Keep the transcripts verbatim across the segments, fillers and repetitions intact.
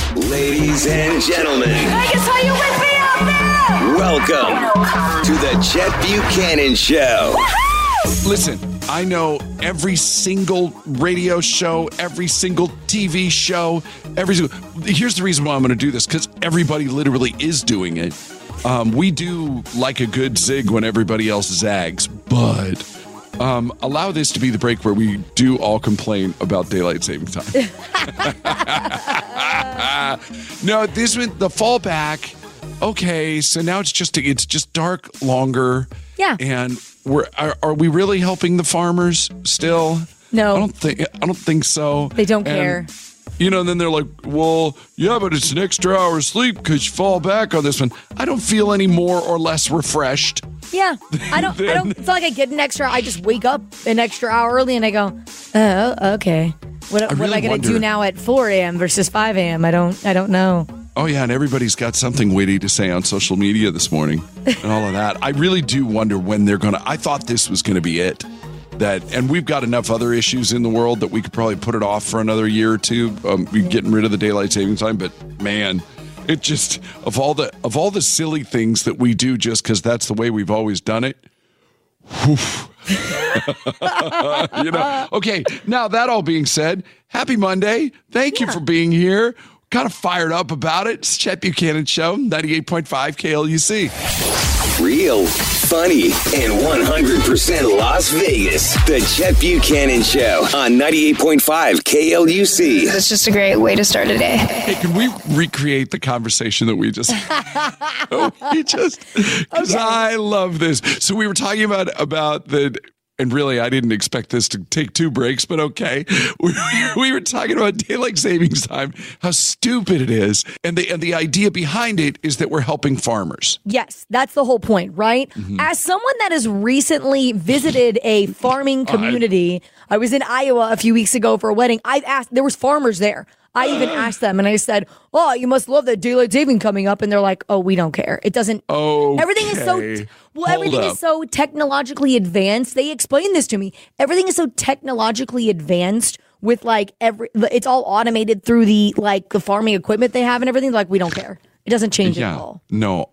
Ladies and gentlemen, Vegas, how you with me out there? welcome to the Chet Buchanan Show. Listen, I know every single radio show, every single T V show, every single... Here's the reason why I'm going to do this, because everybody literally is doing it. Um, we do like a good zig when everybody else zags, but um, allow this to be the break where we do all complain about daylight saving time. No, this one, the fallback. Okay, so now it's just it's just dark longer. Yeah. And we're are, are we really helping the farmers still? No. I don't think I don't think so. They don't And, care. You know, and then they're like, well, yeah, but it's an extra hour of sleep because you fall back on this one. I don't feel any more or less refreshed. Yeah, I don't. I don't. It's not like I get an extra. I just wake up an extra hour early and I go, oh, okay. What, what really am I going to wonder- do now at four a.m. versus five a.m.? I don't. I don't know. Oh, yeah, and everybody's got something witty to say on social media this morning and all of that. I really do wonder when they're going to... I thought this was going to be it. That, and we've got enough other issues in the world that we could probably put it off for another year or two, um, getting rid of the daylight savings time. But, man, it just... Of all the of all the silly things that we do just because that's the way we've always done it, you know. Okay, now that all being said, happy Monday. Thank Yeah. you for being here. Kind of fired up about it. It's Chet Buchanan Show, ninety-eight point five K L U C. Real, funny, and one hundred percent Las Vegas. The Chet Buchanan Show on ninety-eight point five K L U C. It's just a great way to start a day. Hey, can we recreate the conversation that we just... we just... Because Okay. I love this. So we were talking about, about the... And really, I didn't expect this to take two breaks, but okay. We, we were talking about daylight savings time, how stupid it is. And the, and the idea behind it is that we're helping farmers. Yes, that's the whole point, right? Mm-hmm. As someone that has recently visited a farming community, I was in Iowa a few weeks ago for a wedding. I've asked, there was farmers there. I even asked them and I said, oh, you must love that daylight saving coming up. And they're like, oh, we don't care. It doesn't. Okay. Everything is so, well, Hold everything up. is so technologically advanced. They explained this to me. Everything is so technologically advanced with like every, it's all automated through the, like the farming equipment they have and everything. Like, we don't care. It doesn't change Yeah, at all. no.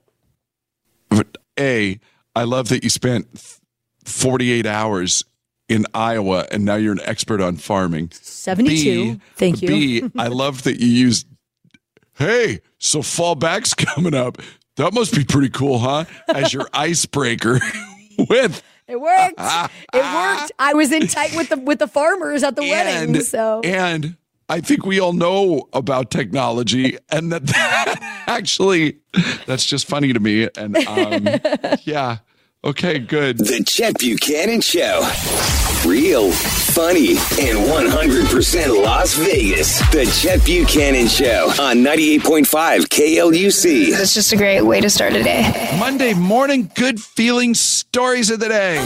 But A, I love that you spent forty-eight hours in Iowa and now you're an expert on farming. seventy-two. B, Thank you. B, I love that you used, hey, so fallback's coming up. That must be pretty cool, huh? As your icebreaker with... It worked. It worked. I was in tight with the with the farmers at the wedding. So And I think we all know about technology and that, that actually, that's just funny to me. And um, yeah, okay, good. The Chet Buchanan Show. Real, funny, and one hundred percent Las Vegas. The Chet Buchanan Show on ninety-eight point five K L U C. It's just a great way to start a day. Monday morning, good feeling stories of the day.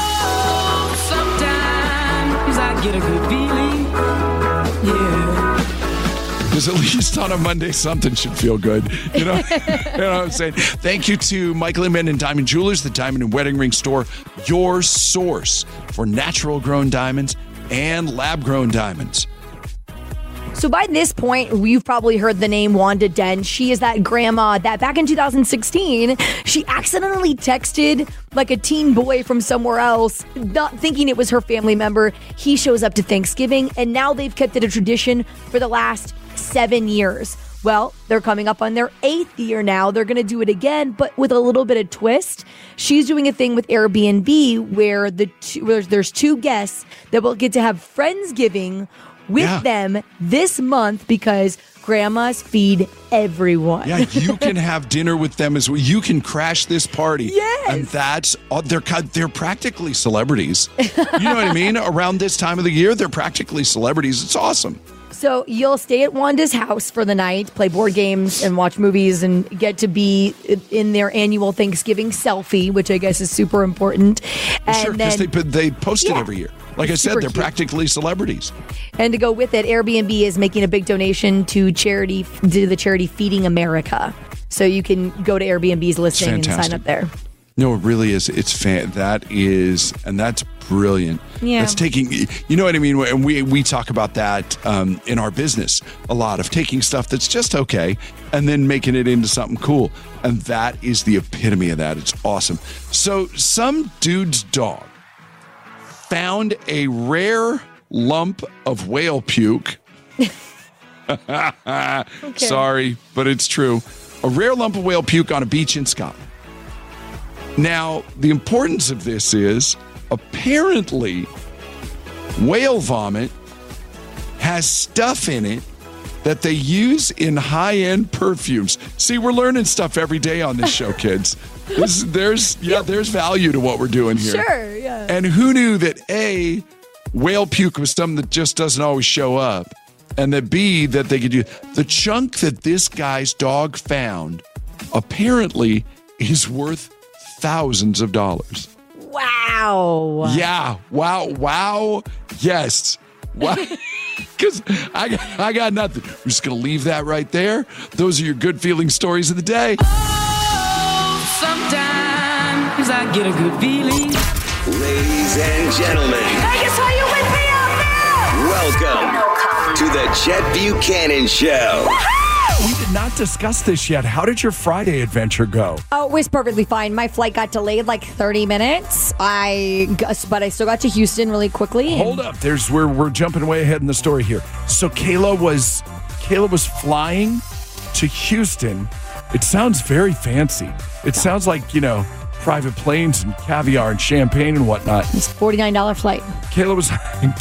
Sometimes I get a good feeling, yeah. Because at least on a Monday, something should feel good. You know, you know what I'm saying? Thank you to Michael Inman and Diamond Jewelers, the diamond and wedding ring store, your source for natural grown diamonds and lab grown diamonds. So by this point, you've probably heard the name Wanda Dent. She is that grandma that back in two thousand sixteen, she accidentally texted like a teen boy from somewhere else, not thinking it was her family member. He shows up to Thanksgiving, and now they've kept it a tradition for the last seven years. Well, they're coming up on their eighth year now. They're going to do it again, but with a little bit of twist. She's doing a thing with Airbnb where the two, where there's two guests that will get to have Friendsgiving with Yeah. them this month because grandmas feed everyone. Yeah, you can have dinner with them as well. You can crash this party. Yes. And that's, oh, they're, kind- they're practically celebrities. You know what I mean? Around this time of the year, they're practically celebrities. It's awesome. So you'll stay at Wanda's house for the night, play board games and watch movies and get to be in their annual Thanksgiving selfie, which I guess is super important. And Sure, because then, they, they post it Yeah. every year. Like I said, Super they're cute. practically celebrities. and to go with it, Airbnb is making a big donation to charity, to the charity Feeding America. So you can go to Airbnb's listing and sign Fantastic. up there. No, it really is. It's fan. That is, and that's brilliant. Yeah. That's taking, you know what I mean? And we, we talk about that um, in our business a lot, of taking stuff that's just okay and then making it into something cool. And that is the epitome of that. It's awesome. So some dude's dog found a rare lump of whale puke. Okay. Sorry, but it's true. A rare lump of whale puke on a beach in Scotland. Now, the importance of this is apparently whale vomit has stuff in it that they use in high-end perfumes. See, we're learning stuff every day on this show, kids. This, there's yeah, there's value to what we're doing here. Sure, yeah. And who knew that A, whale puke was something that just doesn't always show up, and that B, that they could use. The chunk that this guy's dog found apparently is worth thousands of dollars. Wow. Yeah. Wow. Wow. Yes. Wow. Because I got, I got nothing. We're just going to leave that right there. Those are your good feeling stories of the day. Oh, sometimes I get a good feeling. Ladies and gentlemen, Vegas, are you with me out there? welcome to the Chet Buchanan Show. We did not discuss this yet. How did your Friday adventure go? Oh, it was perfectly fine. My flight got delayed like thirty minutes. I, but I still got to Houston really quickly. Hold up. There's we're we're jumping way ahead in the story here. So Kayla was Kayla was flying to Houston. It sounds very fancy. It sounds like, you know, private planes and caviar and champagne and whatnot. It's a forty-nine dollars flight. Kayla was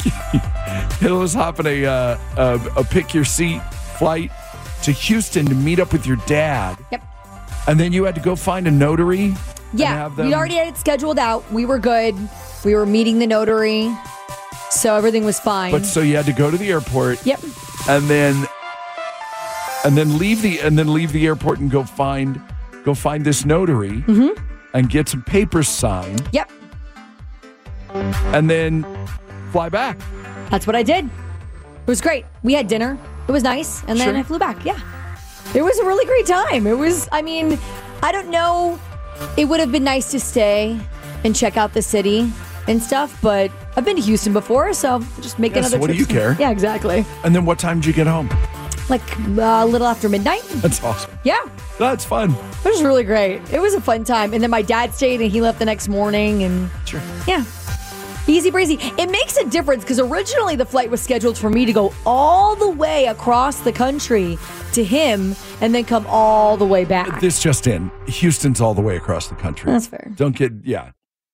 Kayla was hopping a uh, a, a pick your seat flight to Houston to meet up with your dad. Yep. And then you had to go find a notary. Yeah, and have them... we already had it scheduled out. We were good. We were meeting the notary, so everything was fine. But so you had to go to the airport. Yep. And then and then leave the and then leave the airport and go find go find this notary mm-hmm. and get some papers signed. Yep. And then fly back. That's what I did. It was great. We had dinner. It was nice. And then Sure. I flew back. Yeah. It was a really great time. It was, I mean, I don't know. It would have been nice to stay and check out the city and stuff, but I've been to Houston before, so just make Yeah, another so what trip. do you care? Yeah, exactly. And then what time did you get home? Like uh, a little after midnight. That's awesome. Yeah. That's fun. It was really great. It was a fun time. And then my dad stayed and he left the next morning and Sure. yeah. Easy breezy. It makes a difference because originally the flight was scheduled for me to go all the way across the country to him and then come all the way back. This just in. Houston's all the way across the country. That's fair. Don't get, yeah.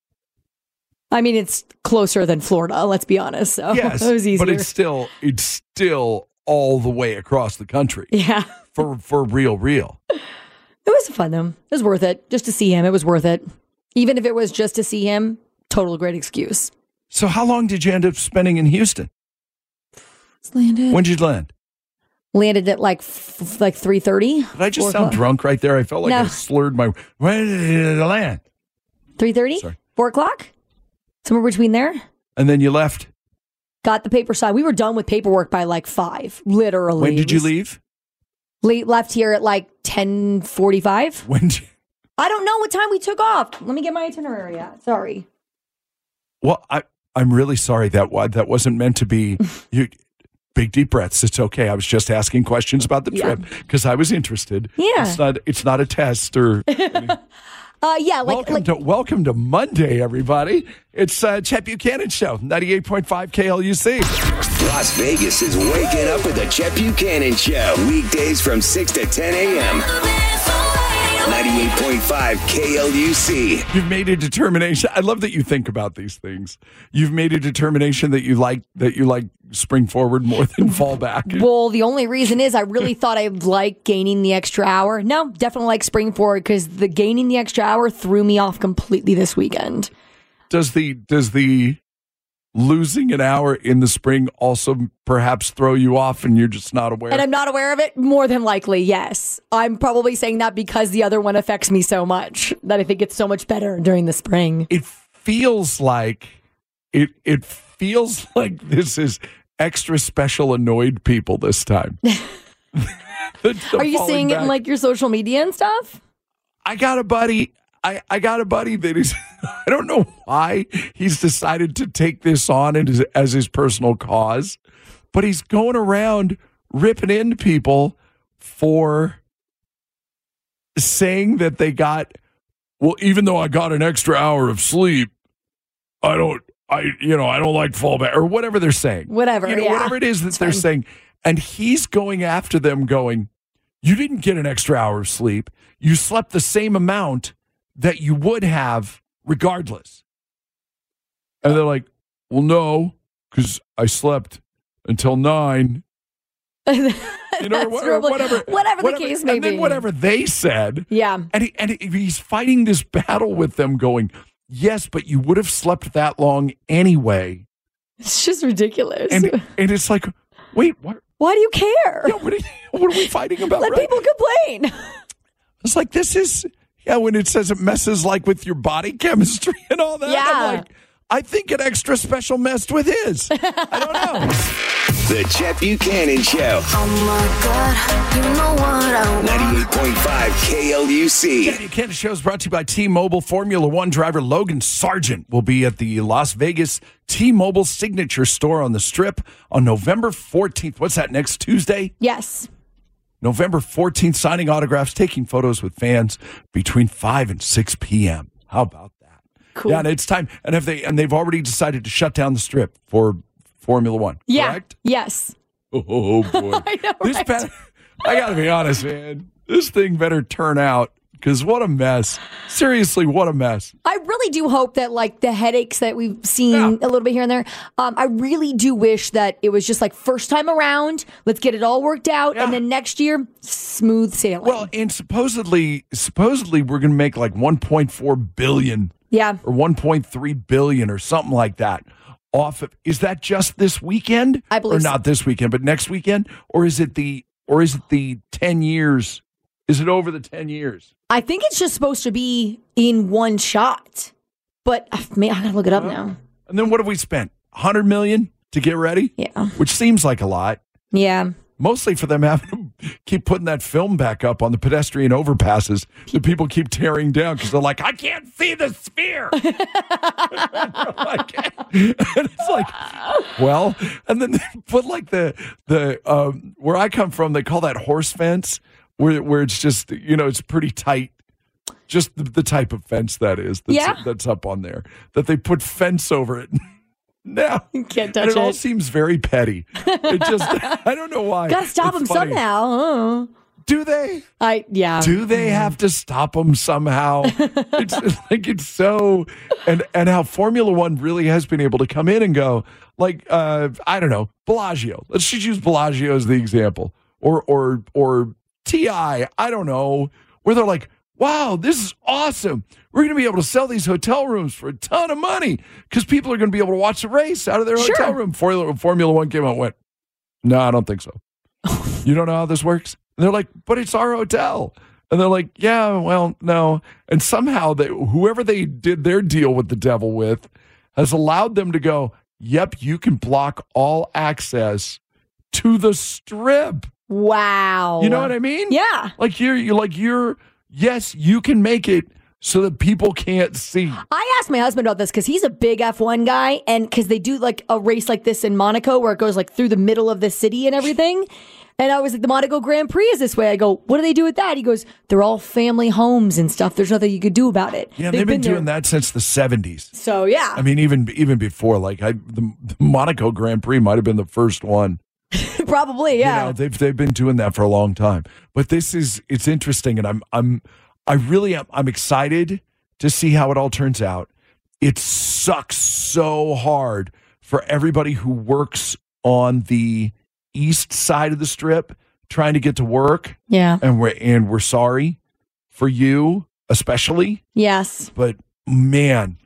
I mean, it's closer than Florida, let's be honest. So Yes, it was easier. but it's still, it's still all the way across the country. Yeah. For, for real, real. It was fun though. It was worth it. Just to see him. It was worth it. Even if it was just to see him, total great excuse. So how long did you end up spending in Houston? Just landed. When did you land? Landed at like f- like three thirty. Did I just sound drunk right there? I felt like No. I slurred my... When did you land? three thirty? Sorry. four o'clock? Somewhere between there. And then you left. Got the paper signed. We were done with paperwork by like five, literally. When did you leave? Late, left here at like ten forty-five. When did you... I don't know what time we took off. Let me get my itinerary out. Sorry. Well, I, I'm really sorry that wa- that wasn't meant to be... you. Big deep breaths. It's okay. I was just asking questions about the Yeah. trip because I was interested. Yeah. It's not, it's not a test or... Uh, yeah, like, welcome, like to, welcome to Monday, everybody. It's uh, Chet Buchanan Show, ninety-eight point five K L U C. Las Vegas is waking up with the Chet Buchanan Show. Weekdays from six to ten a.m. ninety-eight point five K L U C. You've made a determination. I love that you think about these things. You've made a determination that you like that you like spring forward more than fall back. well, the only reason is I really thought I'd like gaining the extra hour. No, definitely like spring forward because the gaining the extra hour threw me off completely this weekend. Does the does the losing an hour in the spring also perhaps throw you off and you're just not aware? And I'm not aware of it? More than likely, yes. I'm probably saying that because the other one affects me so much that I think it's so much better during the spring. It feels like it it feels like this is extra special annoyed people this time. The- the Are you falling seeing it in back. like your social media and stuff? I got a buddy. I, I got a buddy that is, I don't know why he's decided to take this on as, as his personal cause, but he's going around ripping into people for saying that they got, well, even though I got an extra hour of sleep, I don't, I, you know, I don't like fallback or whatever they're saying. Whatever, you know, yeah. whatever it is that It's they're fine. saying. And he's going after them going, you didn't get an extra hour of sleep. You slept the same amount that you would have regardless. And they're like, well, no, because I slept until nine. You know, or whatever, probably- whatever, whatever the case may and then be. whatever they said. Yeah. And, he, and he, he's fighting this battle with them going, yes, but you would have slept that long anyway. It's just ridiculous. And and it's like, wait, what? Why do you care? Yeah, what, are, what are we fighting about? Let right? people complain. It's like, this is, yeah, when it says it messes like with your body chemistry and all that. Yeah. I'm like, I think an extra special messed with his. I don't know. The Chet Buchanan Show. Oh my God, you know what I want. ninety-eight point five K L U C. The Buchanan Show is brought to you by T-Mobile. Formula One driver Logan Sargent will be at the Las Vegas T-Mobile Signature Store on the Strip on November fourteenth. What's that, next Tuesday? Yes. November fourteenth, signing autographs, taking photos with fans between five and six p.m. How about that? Cool. Yeah, and it's time. And if they and they've already decided to shut down the Strip for Formula One. Yeah. Correct? Yes. Oh boy. I know, This right? bet- I got to be honest, man. This thing better turn out because what a mess. Seriously, what a mess. I really do hope that, like, the headaches that we've seen Yeah. a little bit here and there, um, I really do wish that it was just like first time around, let's get it all worked out, Yeah. and then next year, smooth sailing. Well, and supposedly, supposedly we're going to make like one point four billion yeah. or one point three billion or something like that off of. Is that just this weekend? I believe or so. not this weekend, but next weekend, or is it the or is it the ten years? Is it over the ten years? I think it's just supposed to be in one shot, but uh, man, I gotta look it up now. And then what have we spent? one hundred million to get ready? Yeah. Which seems like a lot. Yeah. Mostly for them having to keep putting that film back up on the pedestrian overpasses that people keep tearing down because they're like, I can't see the sphere. Like, and it's like, well, and then they put like the the um, where I come from, they call that horse fence, where where it's just, you know, it's pretty tight. Just the, the type of fence that is that's, Yeah. that's up on there, that they put fence over it. Now, You can't and touch it all it. seems very petty. It just, I don't know why. Gotta stop It's them funny. somehow. Oh. Do they? I yeah. Do they have to stop them somehow? It's like it's so, and and how Formula One really has been able to come in and go, like, uh, I don't know, Bellagio. Let's just use Bellagio as the example, or or or T I. I don't know, where they're like, wow, this is awesome. We're going to be able to sell these hotel rooms for a ton of money because people are going to be able to watch the race out of their Sure. hotel room. Formula, Formula One came out and went, no, I don't think so. You don't know how this works? And they're like, but it's our hotel. And they're like, yeah, well, no. And somehow they, whoever they did their deal with the devil with has allowed them to go, yep, you can block all access to the Strip. Wow. You know what I mean? Yeah. Like you're, you're like you're. Yes, you can make it so that people can't see. I asked my husband about this because he's a big F one guy, and because they do like a race like this in Monaco where it goes like through the middle of the city and everything. And I was like, the Monaco Grand Prix is this way. I go, what do they do with that? He goes, they're all family homes and stuff. There's nothing you could do about it. Yeah, they've, they've been, been doing there. that since the seventies. So yeah, I mean, even even before, like I, the, the Monaco Grand Prix might have been the first one. probably yeah. You know, they've they've been doing that for a long time. But this is it's interesting, and I'm I'm I really am I'm excited to see how it all turns out. It sucks so hard for everybody who works on the east side of the Strip trying to get to work. Yeah. And we're and we're sorry for you, especially. Yes. But man,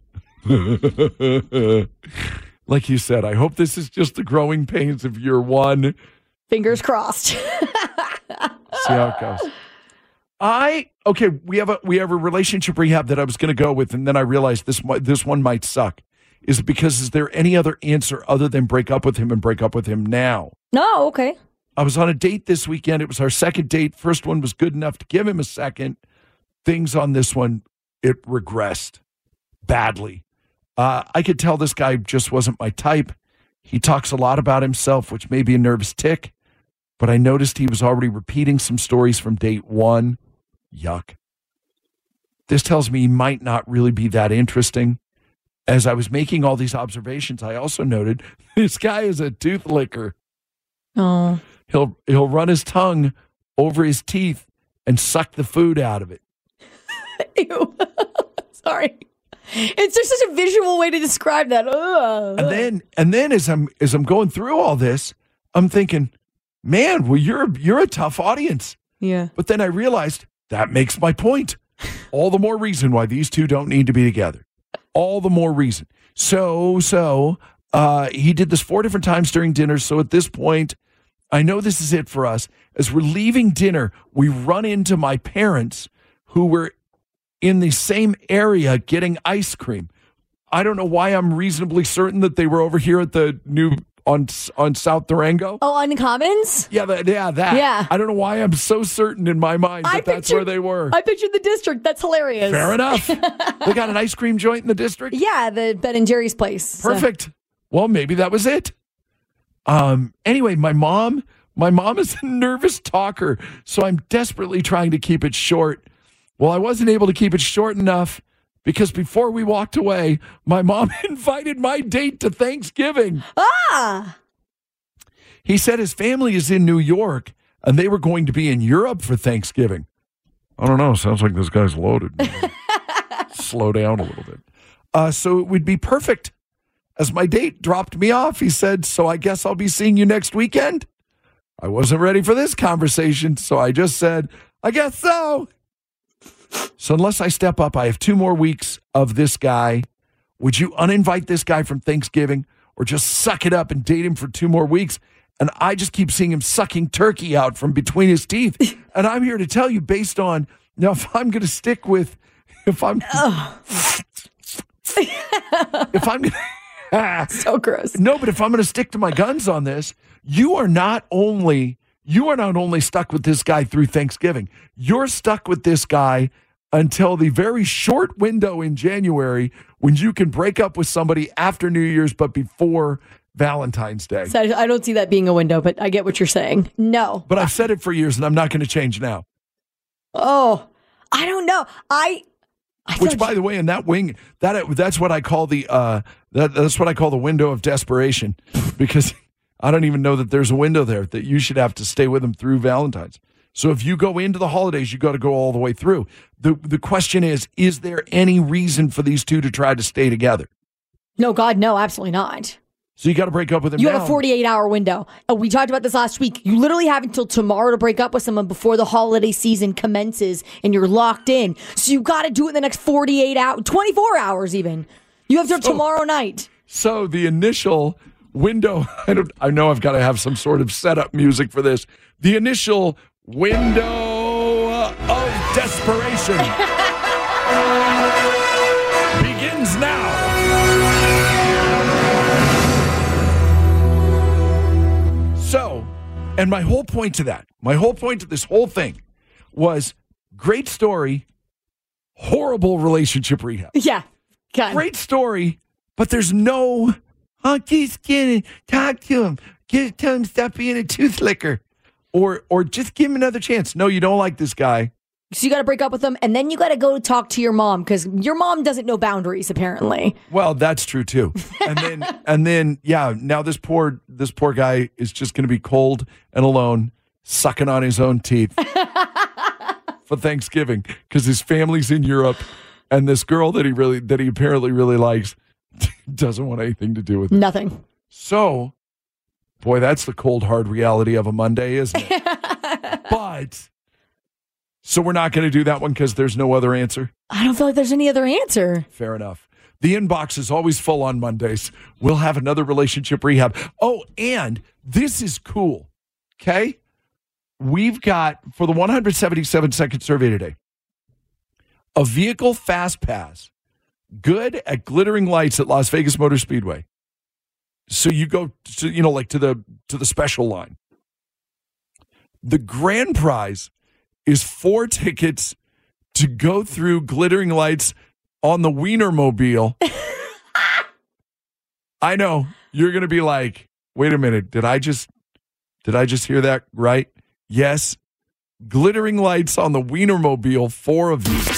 like you said, I hope this is just the growing pains of year one. Fingers crossed. See how it goes. I okay. We have a we have a relationship rehab that I was going to go with, and then I realized this might- this one might suck. Is it because is there any other answer other than break up with him and break up with him now? No, okay. I was on a date this weekend. It was our second date. First one was good enough to give him a second. Things on this one it regressed badly. Uh, I could tell this guy just wasn't my type. He talks a lot about himself, which may be a nervous tick, but I noticed he was already repeating some stories from date one. Yuck. This tells me he might not really be that interesting. As I was making all these observations, I also noted this guy is a tooth licker. Oh. He'll he'll run his tongue over his teeth and suck the food out of it. Ew. Sorry. It's just such a visual way to describe that. Ugh. And then and then as I'm as I'm going through all this, I'm thinking, man, well you're you're a tough audience. Yeah. But then I realized that makes my point. All the more reason why these two don't need to be together. All the more reason. So, so, uh, he did this four different times during dinner. So at this point, I know this is it for us. As we're leaving dinner, we run into my parents who were in the same area getting ice cream. I don't know why I'm reasonably certain that they were over here at the new on on South Durango. Oh, on the Commons? Yeah, that, yeah, that. Yeah. I don't know why I'm so certain in my mind that I that's pictured- where they were. I pictured the district. That's hilarious. Fair enough. They got an ice cream joint in the district? Yeah, the Ben and Jerry's place. So- Perfect. Well, maybe that was it. Um. Anyway, my mom, my mom is a nervous talker, so I'm desperately trying to keep it short. Well, I wasn't able to keep it short enough because before we walked away, my mom invited my date to Thanksgiving. Ah! He said his family is in New York and they were going to be in Europe for Thanksgiving. I don't know. Sounds like this guy's loaded. Slow down a little bit. Uh, so it would be perfect. As my date dropped me off, he said, so I guess I'll be seeing you next weekend. I wasn't ready for this conversation, so I just said, I guess so. So unless I step up, I have two more weeks of this guy. Would you uninvite this guy from Thanksgiving or just suck it up and date him for two more weeks? And I just keep seeing him sucking turkey out from between his teeth. And I'm here to tell you, based on, now, if I'm going to stick with, if I'm, if I'm going to, So gross. no, but if I'm going to stick to my guns on this, you are not only, you are not only stuck with this guy through Thanksgiving, you're stuck with this guy until the very short window in January when you can break up with somebody after New Year's, but before Valentine's Day. So I don't see that being a window, but I get what you're saying. No. But I've said it for years and I'm not going to change now. Oh, I don't know. I, I Which, thought by you- the way, in that wing, that that's what I call the uh, that that's what I call the window of desperation, because I don't even know that there's a window there that you should have to stay with them through Valentine's. So if you go into the holidays, you got to go all the way through. the The question is: is there any reason for these two to try to stay together? No, God, no, absolutely not. So you got to break up with him. You now. have a forty-eight hour window. Uh, we talked about this last week. You literally have until tomorrow to break up with someone before the holiday season commences and you're locked in. So you got to do it in the next forty-eight hours, twenty-four hours even. You have till So- tomorrow night. So the initial window, I don't. I know I've got to have some sort of setup music for this. The initial window of desperation begins now. So, and my whole point to that, my whole point to this whole thing was great story, horrible relationship rehab. Yeah. God. Great story, but there's no, oh, keep skinny, talk to him, give, tell him stop being a tooth licker, or or just give him another chance. No, you don't like this guy. So you got to break up with them and then you got to go talk to your mom because your mom doesn't know boundaries apparently. Well, that's true too. And then and then yeah, now this poor this poor guy is just going to be cold and alone, sucking on his own teeth for Thanksgiving because his family's in Europe, and this girl that he really that he apparently really likes doesn't want anything to do with it. Nothing. So, boy, that's the cold hard reality of a Monday, isn't it? But so we're not going to do that one because there's no other answer. I don't feel like there's any other answer. Fair enough. The inbox is always full on Mondays. We'll have another relationship rehab. Oh, and this is cool. Okay? We've got, for the one hundred seventy-seven second survey today, a vehicle fast pass, good at glittering lights at Las Vegas Motor Speedway. So you go to, you know, like to the to the special line. The grand prize is four tickets to go through glittering lights on the Wienermobile. I know you're going to be like, wait a minute, did I just did I just hear that right? Yes. Glittering lights on the Wienermobile, four of these.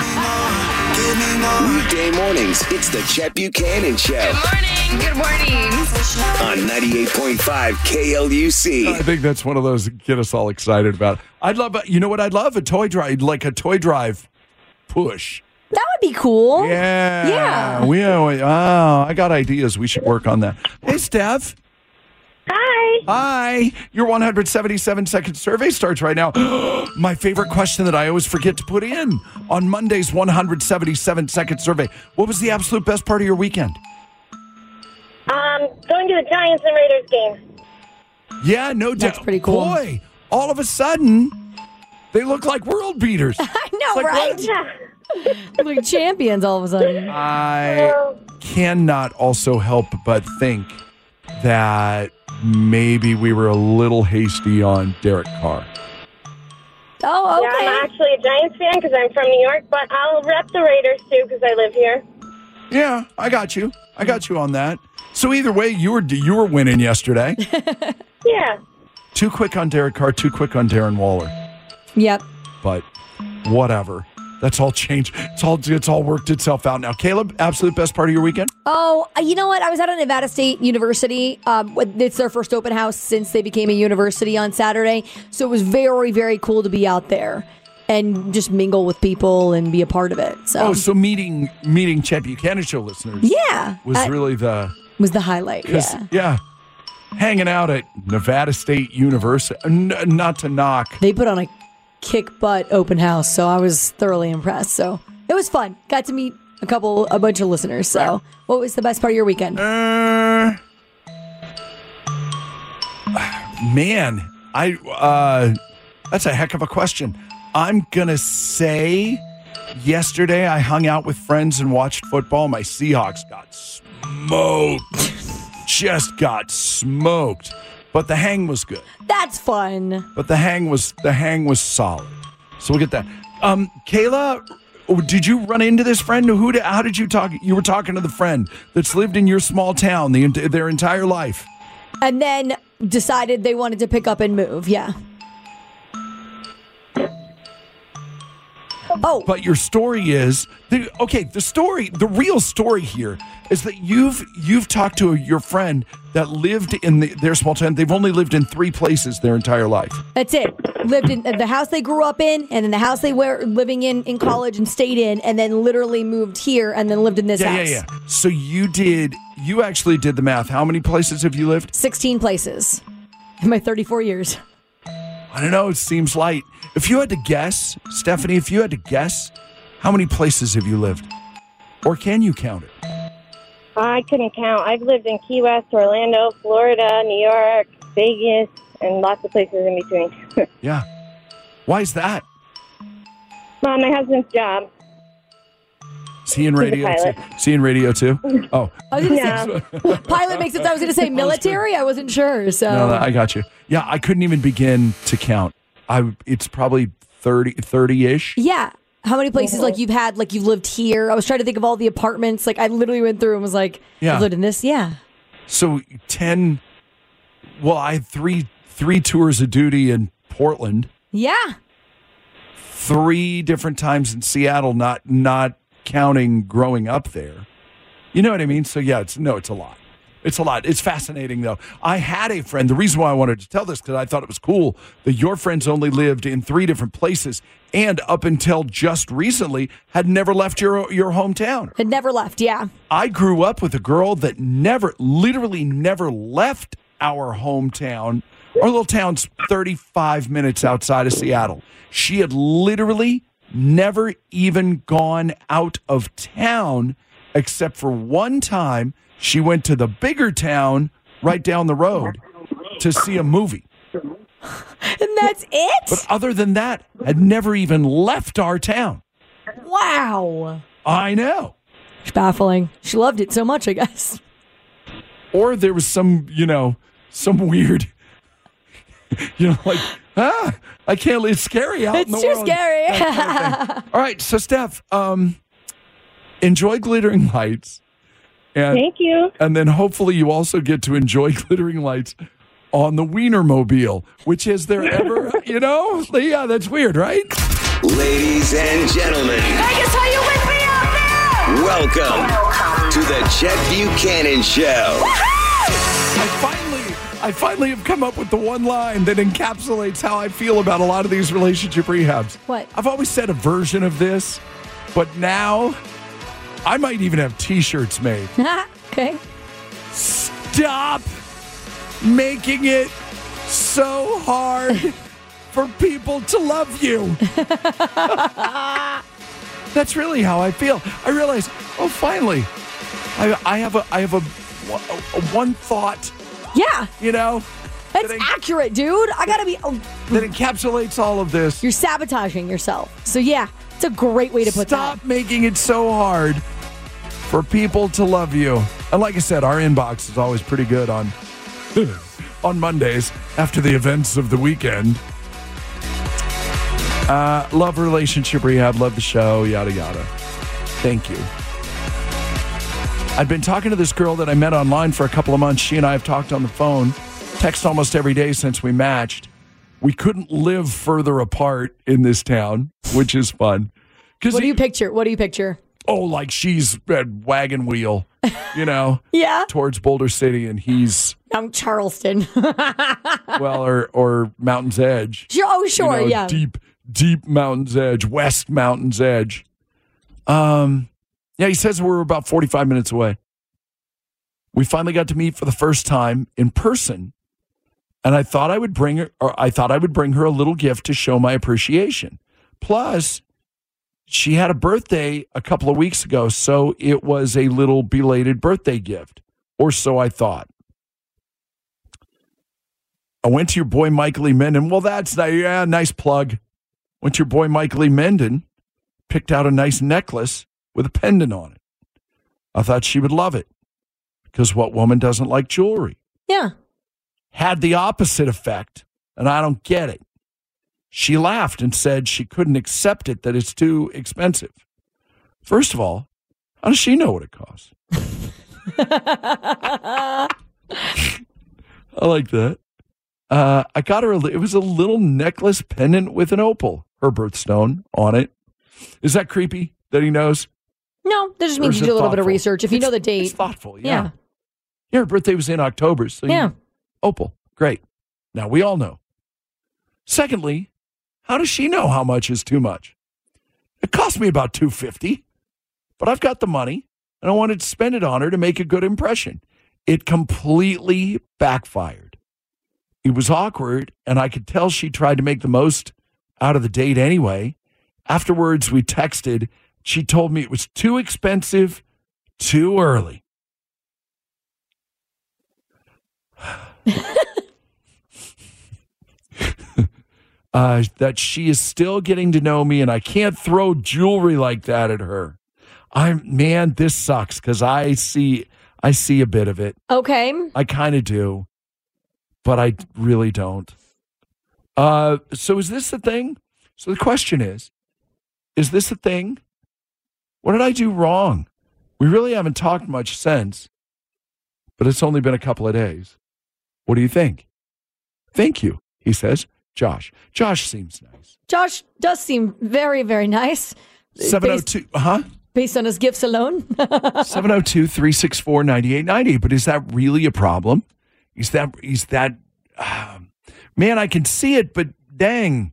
Weekday mornings, it's the Chet Buchanan Show. Good morning. Good morning. On ninety-eight point five K L U C. I think that's one of those that get us all excited about. I'd love, you know what I'd love? A toy drive, like a toy drive push. That would be cool. Yeah. Yeah. We, oh, I got ideas. We should work on that. Hey, Steph. Hi. Hi. Your one hundred seventy-seven second survey starts right now. My favorite question that I always forget to put in on Monday's one hundred seventy-seven second survey. What was the absolute best part of your weekend? Um, going to the Giants and Raiders game. Yeah, no doubt. That's pretty cool. Boy, all of a sudden, they look like world beaters. I know, like, right? what? Yeah. Like champions all of a sudden. I cannot also help but think that maybe we were a little hasty on Derek Carr. Oh, Yeah, okay. I'm actually a Giants fan because I'm from New York, but I'll rep the Raiders too because I live here. Yeah, I got you. I got you on that. So either way, you were you were winning yesterday. Yeah. Too quick on Derek Carr, too quick on Darren Waller. Yep. But whatever. That's all changed. It's all it's all worked itself out now. Caleb, absolute best part of your weekend? Oh, you know what? I was at a Nevada State University. Um, it's their first open house since they became a university on Saturday. So it was very, very cool to be out there and just mingle with people and be a part of it. So, Oh, so meeting meeting Chet Buchanan Show listeners yeah, was uh, really the was the highlight. 'cause, Yeah, yeah, hanging out at Nevada State University. N- not to knock. they put on a kick butt open house, so I was thoroughly impressed. So it was fun. Got to meet a couple, a bunch of listeners. So, what was the best part of your weekend? Uh, man, I uh, that's a heck of a question. I'm gonna say yesterday I hung out with friends and watched football. My Seahawks got smoked, just got smoked, but the hang was good. That's fun. But the hang was the hang was solid. So we'll get that. Um, Kayla, did you run into this friend? Who? Did, how did you talk? You were talking to the friend that's lived in your small town the, their entire life. And then decided they wanted to pick up and move. Yeah. Oh, But your story is the, okay. The story, the real story here is that you've you've talked to your friend that lived in the, their small town. They've only lived in three places their entire life. that's it. Lived in the house they grew up in, and then the house they were living in in college and stayed in, and then literally moved here and then lived in this Yeah, house. yeah, yeah. So you did. You actually did the math. How many places have you lived? sixteen places in my thirty-four years. I don't know. It seems light. If you had to guess, Stephanie, if you had to guess, how many places have you lived? Or can you count it? I couldn't count. I've lived in Key West, Orlando, Florida, New York, Vegas, and lots of places in between. Yeah. Why is that? uh, my husband's job. Is he in He's a radio pilot. too? Is he in radio too? Oh, I was gonna No. say pilot makes sense. I was going to say military. I wasn't sure. So no, I got you. Yeah, I couldn't even begin to count. I It's probably thirty, thirty-ish. yeah. How many places like you've had, like you've lived here? I was trying to think of all the apartments. Like I literally went through and was like, Yeah. I've lived in this. Yeah. So ten, well, I had three three tours of duty in Portland, Yeah. three different times in Seattle, not not counting growing up there. You know what I mean? So yeah, it's no, it's a lot. It's a lot. It's fascinating though. I had a friend. The reason why I wanted to tell this because I thought it was cool that your friends only lived in three different places and up until just recently had never left your your hometown. Had never left. Yeah. I grew up with a girl that never, literally never left our hometown. Our little town's thirty-five minutes outside of Seattle. She had literally never even gone out of town except for one time she went to the bigger town right down the road to see a movie. And that's it? But other than that, had never even left our town. Wow. I know. It's baffling. She loved it so much, I guess. Or there was some, you know, some weird You know, like, ah, I can't, it's scary out in the It's too world. scary. That kind of thing. All right, so Steph, um, enjoy glittering lights. And, Thank you. And then hopefully you also get to enjoy glittering lights on the Wienermobile, which is there ever, you know? Yeah, that's weird, right? Ladies and gentlemen, Vegas, are you with me out there? welcome to the Chet Buchanan Show. I finally, I finally have come up with the one line that encapsulates how I feel about a lot of these relationship rehabs. What? I've always said a version of this, but now I might even have T-shirts made. Okay. Stop making it so hard for people to love you. That's really how I feel. I realize, oh, finally, I, I have a, I have a, a one thought. Yeah. You know, That's that, en- accurate, dude. I gotta be. Oh, that encapsulates all of this. you're sabotaging yourself. So yeah, it's a great way to put Stop that. making it so hard for people to love you. And like I said, our inbox is always pretty good on on Mondays after the events of the weekend. Uh, love relationship rehab, love the show, yada yada. Thank you. I've been talking to this girl that I met online for a couple of months. She and I have talked on the phone, text almost every day since we matched. We couldn't live further apart in this town, which is fun. What do you picture? What do you picture? Oh, like she's at Wagon Wheel, you know, Yeah. towards Boulder City, and he's, I'm Charleston. well, or or Mountain's Edge. Sure, oh, sure, You know, yeah. Deep, deep Mountain's Edge, West Mountain's Edge. Um, yeah, he says we're about forty-five minutes away. We finally got to meet for the first time in person, and I thought I would bring her, or I thought I would bring her a little gift to show my appreciation. Plus, she had a birthday a couple of weeks ago, so it was a little belated birthday gift, or so I thought. I went to your boy Michael E. Menden. Well, that's nice. Yeah, nice plug. Went to your boy Michael E. Menden, picked out a nice necklace with a pendant on it. I thought she would love it, because what woman doesn't like jewelry? Yeah. Had the opposite effect, and I don't get it. She laughed and said she couldn't accept it, that it's too expensive. First of all, how does she know what it costs? I like that. Uh, I got her, a, it was a little necklace pendant with an opal, her birthstone, on it. Is that creepy that he knows? No, that just Or means is you it do a little bit of thoughtful? research. If you It's- know the date. It's thoughtful, yeah. Yeah. Yeah, her birthday was in October, so you- Yeah. opal, great. Now, we all know. Secondly, how does she know how much is too much? It cost me about two hundred fifty dollars, but I've got the money, and I wanted to spend it on her to make a good impression. It completely backfired. It was awkward, and I could tell she tried to make the most out of the date anyway. Afterwards, we texted. She told me it was too expensive, too early. uh, that she is still getting to know me, and I can't throw jewelry like that at her. I'm man, this sucks because I see I see a bit of it. Okay. I kind of do, but I really don't. Uh, so is this the thing? So the question is, is this the thing? What did I do wrong? We really haven't talked much since, but it's only been a couple of days. What do you think? Thank you, he says. Josh. Josh seems nice. Josh does seem very, very nice. seven oh two, huh? Based on his gifts alone. seven oh two, three six four, nine eight nine zero. But is that really a problem? Is that, is that, uh, man, I can see it, but dang.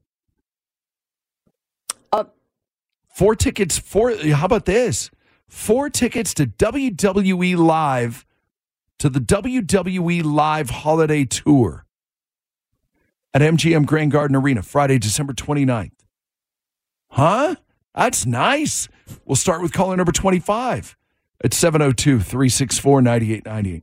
Uh, Four tickets, four, how about this? Four tickets to W W E Live, to the W W E Live Holiday Tour at M G M Grand Garden Arena, Friday, December twenty-ninth. Huh? That's nice. We'll start with caller number twenty-five at seven oh two, three six four, nine eight nine eight.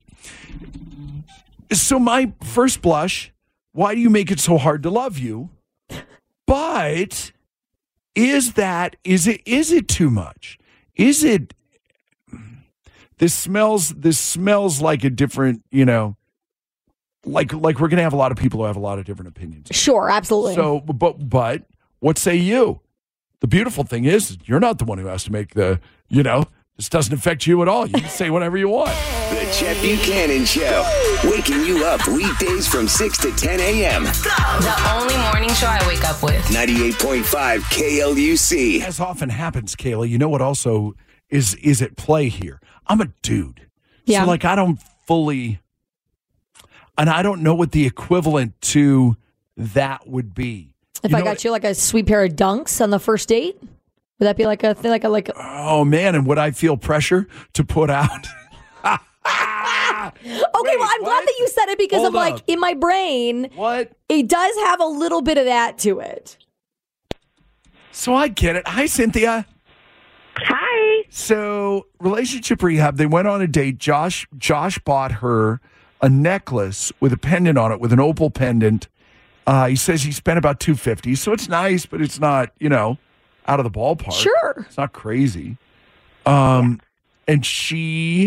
So my first blush, why do you make it so hard to love you? But is that, is it, is it too much? Is it, this smells, this smells like a different, you know, like like we're going to have a lot of people who have a lot of different opinions. Sure, absolutely. So, but but what say you? The beautiful thing is, you're not the one who has to make the, you know, this doesn't affect you at all. You can say whatever you want. The Chet Buchanan Show, waking you up weekdays from six to ten a.m. The only morning show I wake up with. ninety-eight point five K L U C. As often happens, Kayla, you know what also is is at play here? I'm a dude. Yeah. So, like, I don't fully, and I don't know what the equivalent to that would be. If You I know got what- you like a sweet pair of dunks on the first date, would that be like a thing? Like a like? A, Oh, man, and would I feel pressure to put out? okay, Wait, well, I'm glad what? that you said it because Hold I'm like up. in my brain, What? it does have a little bit of that to it. So I get it. Hi, Cynthia. Hi. So relationship rehab, they went on a date. Josh Josh bought her a necklace with a pendant on it, with an opal pendant. Uh, he says he spent about two hundred fifty dollars. So it's nice, but it's not, you know, out of the ballpark. Sure. It's not crazy. Um, and she,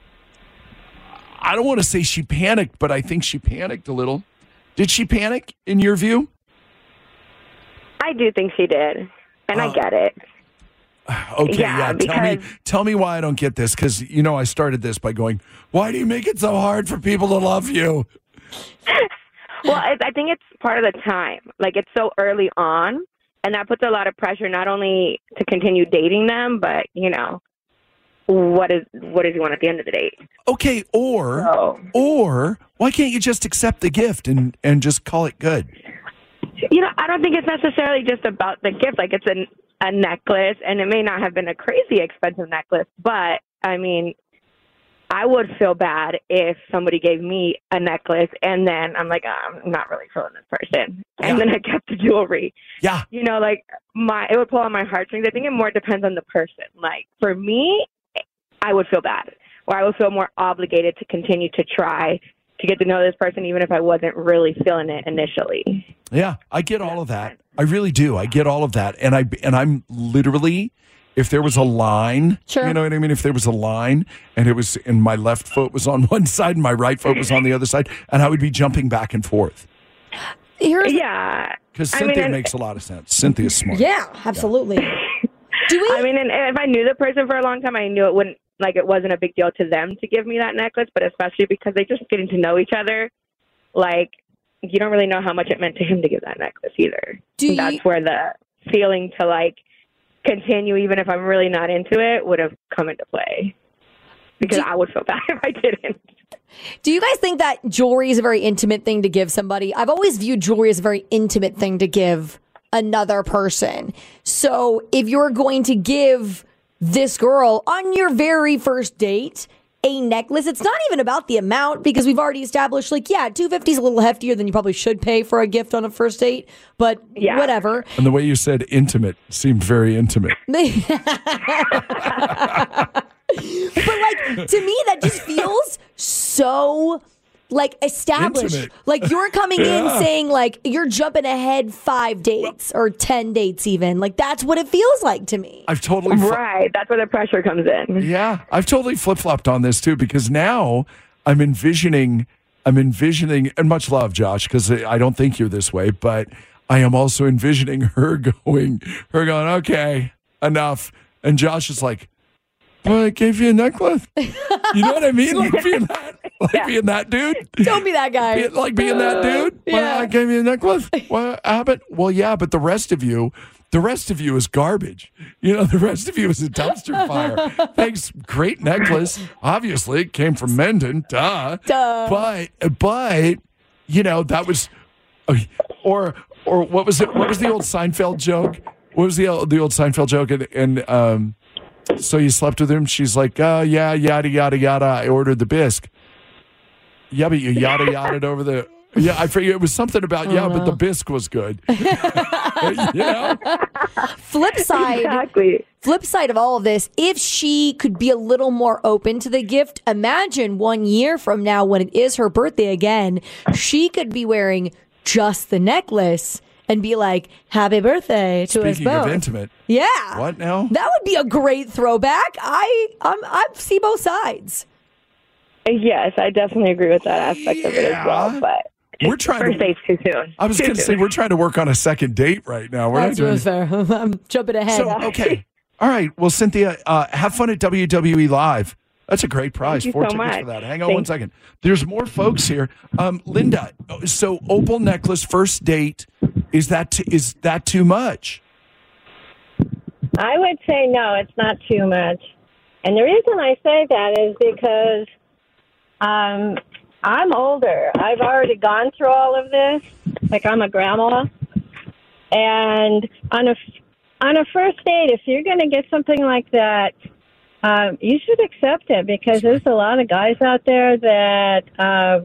I don't want to say she panicked, but I think she panicked a little. Did she panic in your view? I do think she did, and I get it. Okay, Yeah, yeah. Tell me, because- tell me why I don't get this, because you know I started this by going, "Why do you make it so hard for people to love you?" Well, I, I think it's part of the time. Like, it's so early on, and that puts a lot of pressure not only to continue dating them, but, you know, what is what does he want at the end of the date? Okay, or So- or why can't you just accept the gift and and just call it good? You know, I don't think it's necessarily just about the gift. Like, it's a, a necklace, and it may not have been a crazy expensive necklace, but, I mean, I would feel bad if somebody gave me a necklace, and then I'm like, oh, I'm not really feeling this person. And Yeah. then I kept the jewelry. Yeah, You know, like, my it would pull on my heartstrings. I think it more depends on the person. Like, for me, I would feel bad, or I would feel more obligated to continue to try to get to know this person, even if I wasn't really feeling it initially. yeah. I get all of that. I really do. I get all of that, and I and I'm literally, if there was a line, Sure. you know what I mean. If there was a line, and it was, and my left foot was on one side, and my right foot was on the other side, and I would be jumping back and forth Here's Yeah. because I mean, Cynthia and- makes a lot of sense. Cynthia's smart. yeah, absolutely. Do we? I mean, and if I knew the person for a long time, I knew it wouldn't, like, it wasn't a big deal to them to give me that necklace, but especially because they just getting to know each other, like, you don't really know how much it meant to him to give that necklace either. Do And that's you- where the feeling to, like, continue, even if I'm really not into it, would have come into play. Because Do- I would feel bad if I didn't. Do you guys think that jewelry is a very intimate thing to give somebody? I've always viewed jewelry as a very intimate thing to give another person. So if you're going to give this girl on your very first date a necklace, it's not even about the amount, because we've already established, like, yeah, two hundred fifty is a little heftier than you probably should pay for a gift on a first date, but Yeah. whatever. And the way you said intimate seemed very intimate. But, like, to me, that just feels so, like, established. Intimate. Like, you're coming in Yeah. saying, like, you're jumping ahead five dates or ten dates even. Like, that's what it feels like to me. I've totally fl- Right. That's where the pressure comes in. Yeah, I've totally flip flopped on this too, because now I'm envisioning, I'm envisioning, and much love, Josh, because I don't think you're this way, but I am also envisioning her going, her going, okay, enough, and Josh is like, well, I gave you a necklace. You know what I mean? Like being that, like Yeah. being that dude. Don't be that guy. Be- like being that dude. Well, Yeah. I gave you a necklace. What happened? Well, yeah, but the rest of you, the rest of you is garbage. You know, the rest of you is a dumpster fire. Thanks, great necklace. Obviously, it came from Mendon. Duh. Duh. But, but, you know, that was, or, or what was it? What was the old Seinfeld joke? What was the the old Seinfeld joke? And, and um, so you slept with him. She's like, oh yeah, yada yada yada. I ordered the bisque. Yeah, but you yada yada over the. Yeah, I forget. It was something about yeah, but the bisque was good. You know? Flip side. Exactly. Flip side of all of this, if she could be a little more open to the gift, imagine one year from now when it is her birthday again, she could be wearing just the necklace and be like, happy birthday to us Speaking both. of intimate, Yeah. what now? That would be a great throwback. I I'm, I see both sides. Yes, I definitely agree with that aspect of it as well. But we're trying first to, date's too soon. I was Too going to say, soon. we're trying to work on a second date right now. We're That's not doing fair. I'm jumping ahead. So, okay. All right. Well, Cynthia, uh, have fun at W W E Live. That's a great prize. Thank you Four so tickets much. for that. Hang on Thank one second. There's more folks here. Um, Linda, so opal necklace, first date, is that t- is that too much? I would say no, it's not too much. And the reason I say that is because um, I'm older. I've already gone through all of this. Like, I'm a grandma. And on a, on a first date, if you're going to get something like that, um, you should accept it, because there's a lot of guys out there that uh,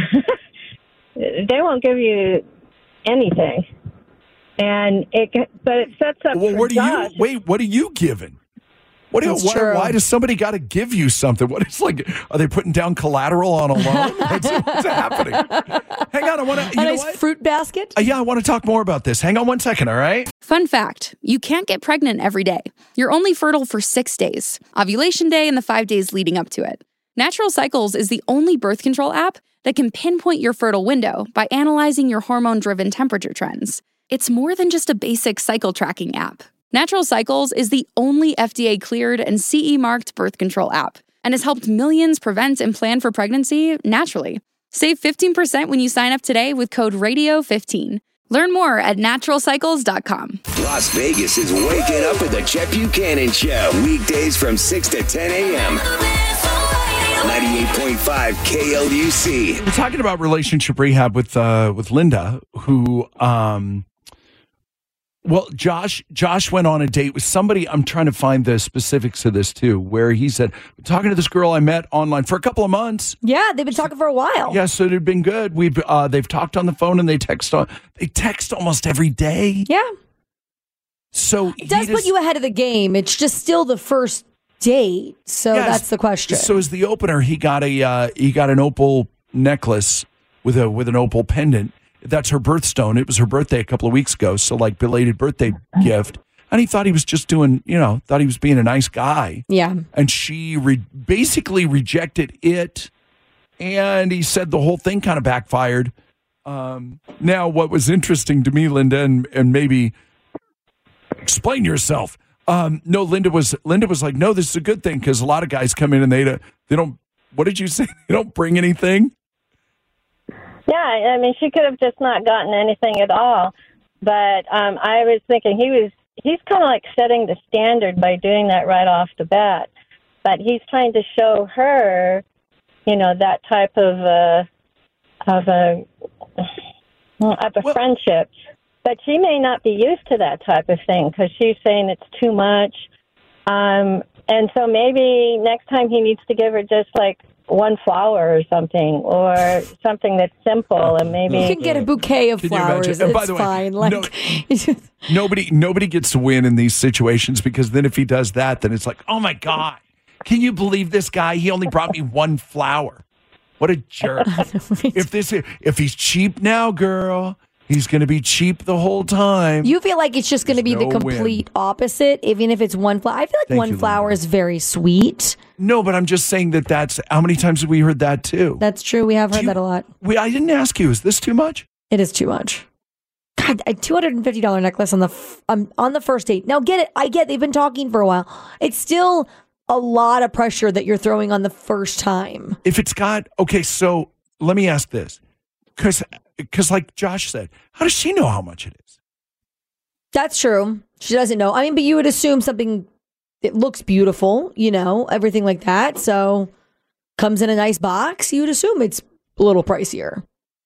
they won't give you anything. And it, but it sets up Well, for what are Josh. you? Wait, what are you giving? What do you, That's why, true. why does somebody got to give you something? What is like? Are they putting down collateral on a loan? What's, what's happening? Hang on, I want to. You a know nice what? fruit basket. Uh, yeah, I want to talk more about this. Hang on one second. All right. Fun fact, you can't get pregnant every day. You're only fertile for six days, ovulation day and the five days leading up to it. Natural Cycles is the only birth control app that can pinpoint your fertile window by analyzing your hormone-driven temperature trends. It's more than just a basic cycle tracking app. Natural Cycles is the only F D A-cleared and C E-marked birth control app and has helped millions prevent and plan for pregnancy naturally. Save fifteen percent when you sign up today with code radio fifteen. Learn more at natural cycles dot com. Las Vegas is waking up with the Chet Buchanan Show. Weekdays from six to ten a.m. ninety-eight point five K L U C. We're talking about relationship rehab with uh, with Linda, who, um, well, Josh Josh went on a date with somebody. I'm trying to find the specifics of this too, where he said, talking to this girl I met online for a couple of months. Yeah, they've been talking for a while. Yeah, so it had been good. We've uh, they've talked on the phone and they text on they text almost every day. Yeah. So It does put you ahead of the game. It's just still the first date. So Yes. that's the question. So as the opener, he got a uh, he got an opal necklace with a with an opal pendant. That's her birthstone. It was her birthday a couple of weeks ago, so like belated birthday gift. And he thought he was just doing, you know, thought he was being a nice guy. Yeah. And she re- basically rejected it, and he said the whole thing kind of backfired. Um, now, what was interesting to me, Linda, and and maybe explain yourself. Um, no, Linda was Linda was like, no, this is a good thing, because a lot of guys come in and they don't, they don't. What did you say? They don't bring anything. Yeah, I mean, she could have just not gotten anything at all. But um, I was thinking he was, he's kind of like setting the standard by doing that right off the bat. But he's trying to show her, you know, that type of a, of a, of a Well- friendship. But she may not be used to that type of thing, because she's saying it's too much. Um, and so maybe next time he needs to give her just like one flower or something, or something that's simple, and maybe You can get a bouquet of Can you flowers. imagine? And by It's the way, fine. Like, no- Nobody nobody gets to win in these situations, because then if he does that, then it's like, oh my God, can you believe this guy? He only brought me one flower. What a jerk. if this if he's cheap now, girl, he's going to be cheap the whole time. you feel like it's just going to be There's the no win. complete opposite, even if it's one flower. I feel like Thank one you, flower Linda. is very sweet. No, but I'm just saying that that's how many times have we heard that too? That's true. We have heard you- that a lot. We, I didn't ask you. Is this too much? It is too much. God, a two hundred fifty dollars necklace on the f- um, on the first date. Now, get it. I get they've been talking for a while. It's still a lot of pressure that you're throwing on the first time. If it's got, okay, so let me ask this. Because, because like Josh said, how does she know how much it is? That's true. She doesn't know. I mean, but you would assume something that looks beautiful, you know, everything like that. So comes in a nice box. You would assume it's a little pricier.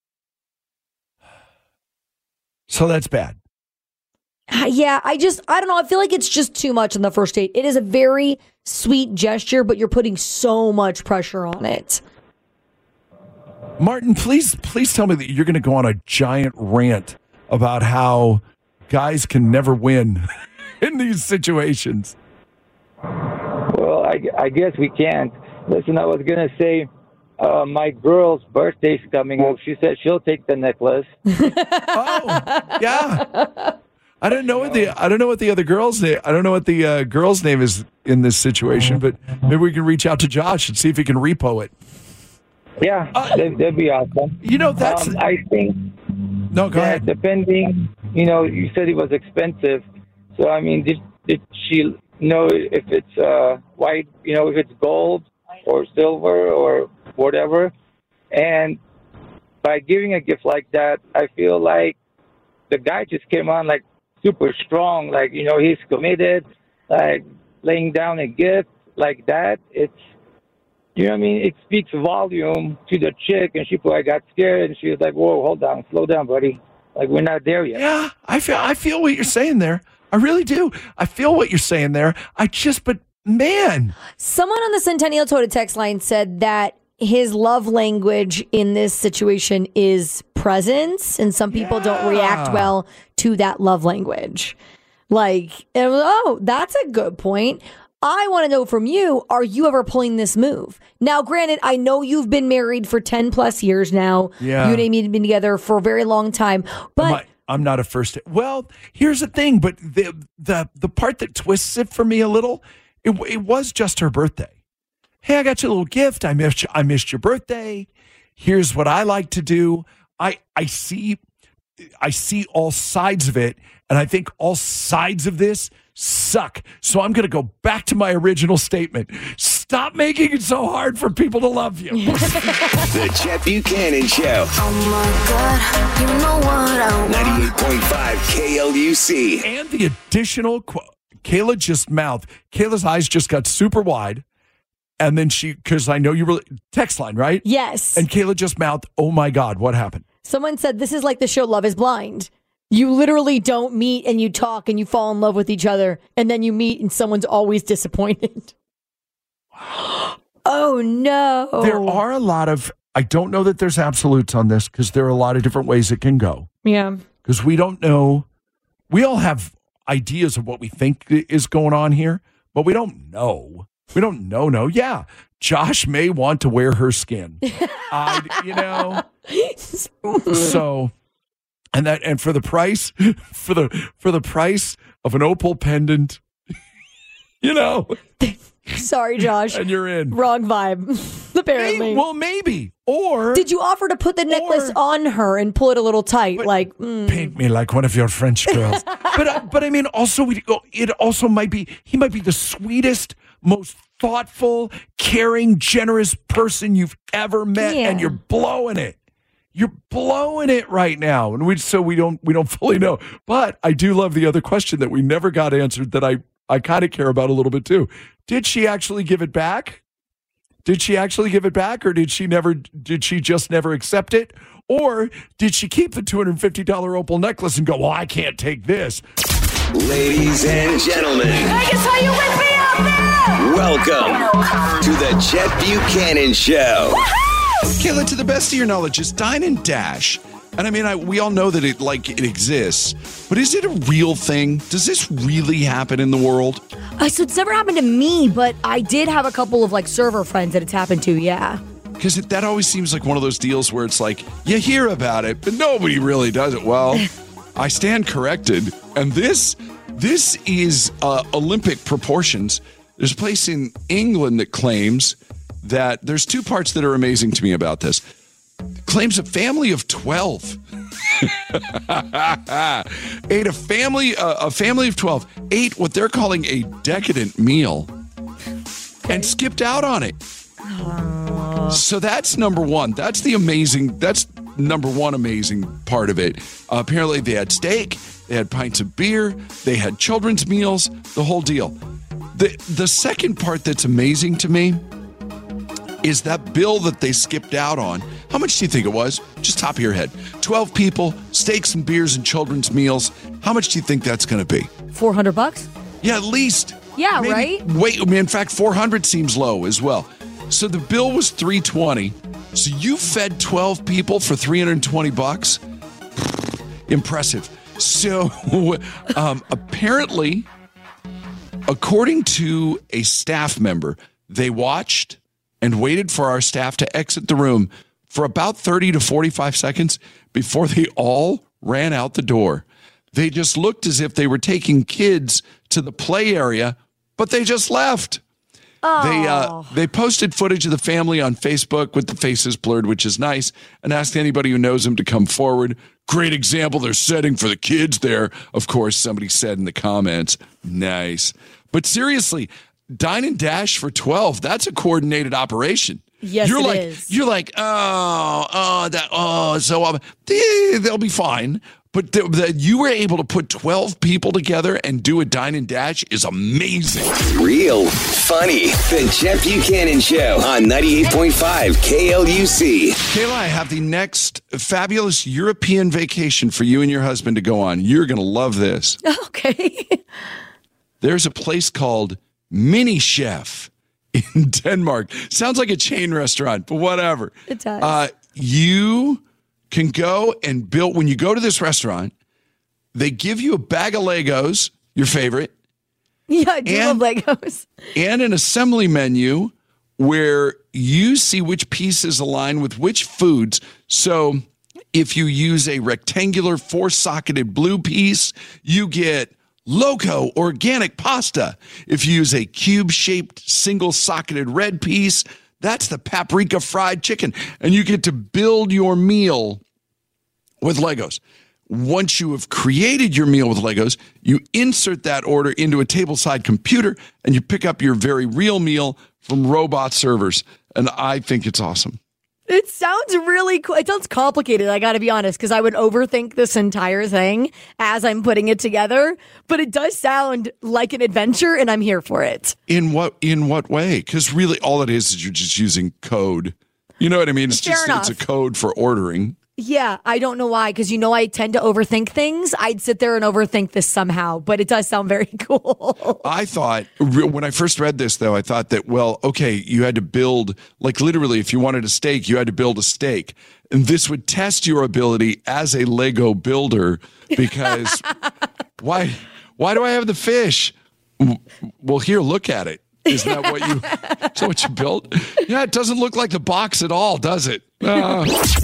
So that's bad. Uh, Yeah, I just, I don't know. I feel like it's just too much on the first date. It is a very sweet gesture, but you're putting so much pressure on it. Martin, please, please tell me that you're going to go on a giant rant about how guys can never win in these situations. Well, I, I guess we can't. Listen, I was going to say, uh, my girl's birthday's coming up. She said she'll take the necklace. Oh, yeah. I don't know what the I don't know what the other girl's name. I don't know what the uh, girl's name is in this situation, but maybe we can reach out to Josh and see if he can repo it. Yeah, Uh, that'd, that'd be awesome. You know, that's. Um, I think. No, go that ahead. Depending, you know, you said it was expensive. So, I mean, did, did she know if it's uh, white, you know, if it's gold or silver or whatever? And by giving a gift like that, I feel like the guy just came on like super strong. Like, you know, he's committed, like laying down a gift like that. It's, you know what I mean? It speaks volume to the chick, and she probably got scared, and she was like, whoa, hold on, slow down, buddy. Like, we're not there yet. Yeah, I feel I feel what you're saying there. I really do. I feel what you're saying there. I just, but man. Someone on the Centennial Total text line said that his love language in this situation is presence, and some people Yeah. don't react well to that love language. Like, and, oh, that's a good point. I want to know from you, are you ever pulling this move? Now, granted, I know you've been married for ten plus years now. Yeah. You and Amy have been together for a very long time. But Am I- I'm not a first. Well, here's the thing, but the the the part that twists it for me a little, it, it was just her birthday. Hey, I got you a little gift. I missed you, I missed your birthday. Here's what I like to do. I I see I see all sides of it, and I think all sides of this suck. So I'm going to go back to my original statement. Stop making it so hard for people to love you. The Chet Buchanan Show. Oh my God, you know what I want. ninety-eight point five K L U C. And the additional, qu- Kayla just mouthed. Kayla's eyes just got super wide. And then she, because I know you were, text line, right? yes, And Kayla just mouthed, oh my God, what happened? someone said this is like the show Love is Blind. You literally don't meet and you talk and you fall in love with each other, and then you meet and someone's always disappointed. Oh no. There are a lot of, I don't know that there's absolutes on this because there are a lot of different ways it can go. Yeah. Because we don't know, we all have ideas of what we think is going on here, but we don't know. We don't know, no. Yeah, Josh may want to wear her skin. I, you know, so, and that, and for the price, for the, for the price of an opal pendant, you know, Sorry, Josh. and you're in. Wrong vibe, apparently. Maybe, well, maybe. Or did you offer to put the necklace or- on her and pull it a little tight? Like, mm. paint me like one of your French girls. but uh, but I mean, also we go. It also might be he might be the sweetest, most thoughtful, caring, generous person you've ever met, Yeah. and you're blowing it. You're blowing it right now, and we so we don't we don't fully know. But I do love the other question that we never got answered that I I kind of care about a little bit too. Did she actually give it back? Did she actually give it back, or did she never? Did she just never accept it, or did she keep the two hundred fifty dollars opal necklace and go, "Well, I can't take this"? Ladies and gentlemen, Vegas, are you with me out there? welcome to the Chet Buchanan Show. Kayla, to the best of your knowledge, is Dine and Dash. And I mean, I, we all know that it like it exists, but is it a real thing? Does this really happen in the world? Uh, so it's never happened to me, but I did have a couple of like server friends that it's happened to. Yeah. Because that always seems like one of those deals where it's like, you hear about it, but nobody really does it. Well, I stand corrected. And this, this is uh, Olympic proportions. There's a place in England that claims that there's two parts that are amazing to me about this. It claims a family of twelve. ate a family, uh, a family of twelve ate what they're calling a decadent meal and skipped out on it. So that's number one. That's the amazing, that's number one amazing part of it. Uh, apparently they had steak, they had pints of beer, they had children's meals, the whole deal. The, the second part that's amazing to me is that bill that they skipped out on. How much do you think it was? Just top of your head. twelve people, steaks and beers and children's meals. How much do you think that's going to be? four hundred bucks? Yeah, at least. Yeah, Maybe- right? Wait, I mean, in fact, four hundred seems low as well. So the bill was three twenty. So you fed twelve people for three hundred twenty bucks? Impressive. So um, apparently, according to a staff member, they watched and waited for our staff to exit the room for about thirty to forty-five seconds before they all ran out the door. They just looked as if they were taking kids to the play area, but they just left. Oh. They uh, they posted footage of the family on Facebook with the faces blurred, which is nice, and asked anybody who knows them to come forward. Great example they're setting for the kids there. Of course, somebody said in the comments. Nice. But seriously, Dine and Dash for twelve, that's a coordinated operation. Yes, you're it like, is. You're like, oh, oh, that, oh, so uh, they, they'll be fine. But that the, you were able to put twelve people together and do a Dine and Dash is amazing. Real funny. The Jeff Buchanan Show on ninety-eight point five K L U C. Kayla, I have the next fabulous European vacation for you and your husband to go on. You're going to love this. Okay. There's a place called Mini Chef in Denmark. Sounds like a chain restaurant, but whatever. It does. Uh, you can go and build, when you go to this restaurant, they give you a bag of Legos, your favorite. Yeah, I do and, love Legos. And an assembly menu where you see which pieces align with which foods. So if you use a rectangular four-socketed blue piece, you get Loco organic pasta. If you use a cube-shaped single-socketed red piece, that's the paprika fried chicken. And you get to build your meal with Legos. Once you have created your meal with Legos, you insert that order into a tableside computer and you pick up your very real meal from robot servers. And I think it's awesome. It sounds really cool. It sounds complicated, I got to be honest, because I would overthink this entire thing as I'm putting it together. But it does sound like an adventure, and I'm here for it. In what in what way? Because really all it is is you're just using code. You know what I mean? It's Fair just enough. it's a code for ordering. Yeah, I don't know why, because you know I tend to overthink things. I'd sit there and overthink this somehow, but it does sound very cool. I thought, when I first read this, though, I thought that, well, okay, you had to build, like literally, if you wanted a steak, you had to build a steak. And this would test your ability as a Lego builder, because why, why do I have the fish? Well, here, look at it. Isn't that what you, is that what you built? Yeah, it doesn't look like the box at all, does it? Uh.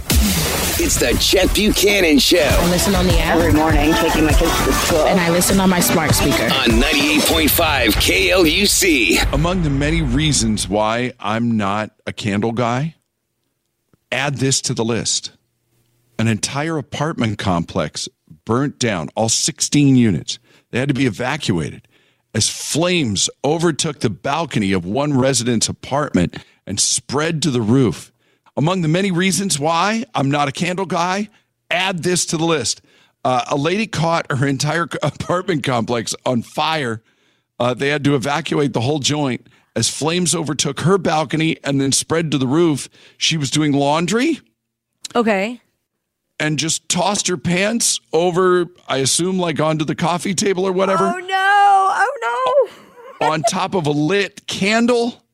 It's the Jeff Buchanan Show. I listen on the app Every morning, taking my kids to school. and I listen on my smart speaker. On ninety-eight point five K L U C. Among the many reasons why I'm not a candle guy, add this to the list. An entire apartment complex burnt down, all sixteen units. They had to be evacuated as flames overtook the balcony of one resident's apartment and spread to the roof. Among the many reasons why I'm not a candle guy, add this to the list. Uh, a lady caught her entire apartment complex on fire. Uh, they had to evacuate the whole joint as flames overtook her balcony and then spread to the roof. She was doing laundry. Okay. And just tossed her pants over, I assume, like onto the coffee table or whatever. Oh, no. Oh, no. On top of a lit candle.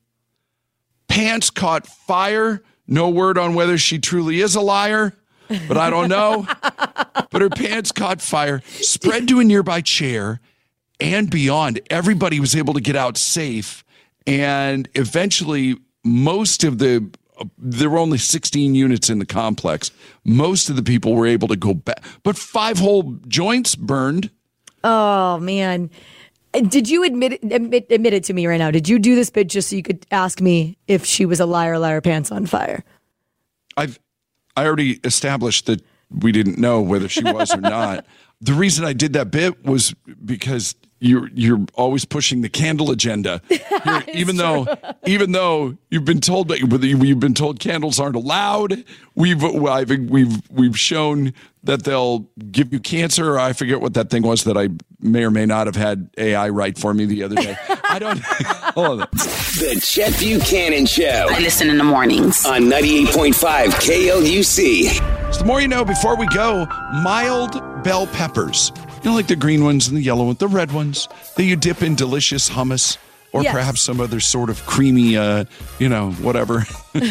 Pants caught fire. No word on whether she truly is a liar, but I don't know. But her pants caught fire, spread to a nearby chair, and beyond. Everybody was able to get out safe. And eventually, most of the, uh, there were only sixteen units in the complex. Most of the people were able to go back. But five whole joints burned. Oh, man. Did you admit it, admit, admit it to me right now? Did you do this bit just so you could ask me if she was a liar, liar, pants on fire? I've I already established that we didn't know whether she was or not. The reason I did that bit was because you're you're always pushing the candle agenda. You're, even true. though even though you've been told that you've been told candles aren't allowed, we've I've, we've we've shown that they'll give you cancer. Or I forget what that thing was that I may or may not have had A I write for me the other day. I don't. Hold on. The Jeff Buchanan Show. I listen in the mornings. On ninety-eight point five K L U C. So the more you know, before we go, mild bell peppers. You know, like the green ones and the yellow ones, the red ones that you dip in delicious hummus or Yes. perhaps some other sort of creamy, uh, you know, whatever.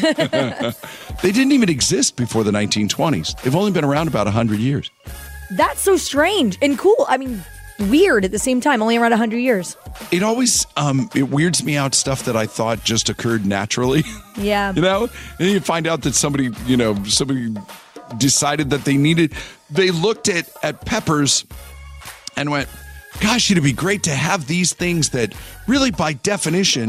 They didn't even exist before the nineteen twenties. They've only been around about one hundred years. That's so strange and cool. I mean, weird at the same time, only around one hundred years. It always, um, it weirds me out stuff that I thought just occurred naturally. Yeah. You know, and then you find out that somebody, you know, somebody decided that they needed, they looked at, at peppers and went, gosh, it'd be great to have these things that really by definition